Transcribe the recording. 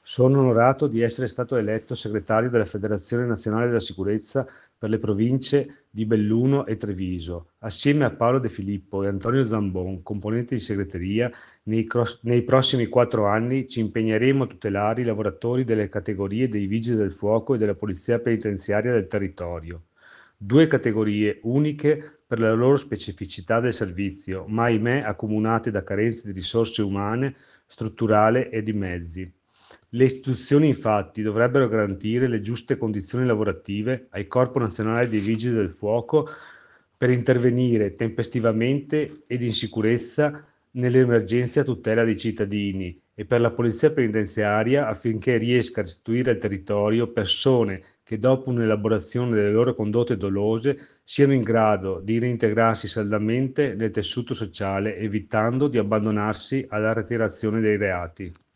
Sono onorato di essere stato eletto segretario della Federazione Nazionale della Sicurezza per le province di Belluno e Treviso. Assieme a Paolo De Filippo e Antonio Zambon, componenti di segreteria, nei prossimi 4 anni ci impegneremo a tutelare i lavoratori delle categorie dei Vigili del Fuoco e della Polizia Penitenziaria del territorio. Due categorie uniche per la loro specificità del servizio, ma ahimè accomunate da carenze di risorse umane, strutturale e di mezzi. Le istituzioni infatti dovrebbero garantire le giuste condizioni lavorative al Corpo Nazionale dei Vigili del Fuoco per intervenire tempestivamente ed in sicurezza nelle emergenze a tutela dei cittadini e per la Polizia Penitenziaria affinché riesca a restituire al territorio persone che dopo un'elaborazione delle loro condotte dolose siano in grado di reintegrarsi saldamente nel tessuto sociale, evitando di abbandonarsi alla reiterazione dei reati.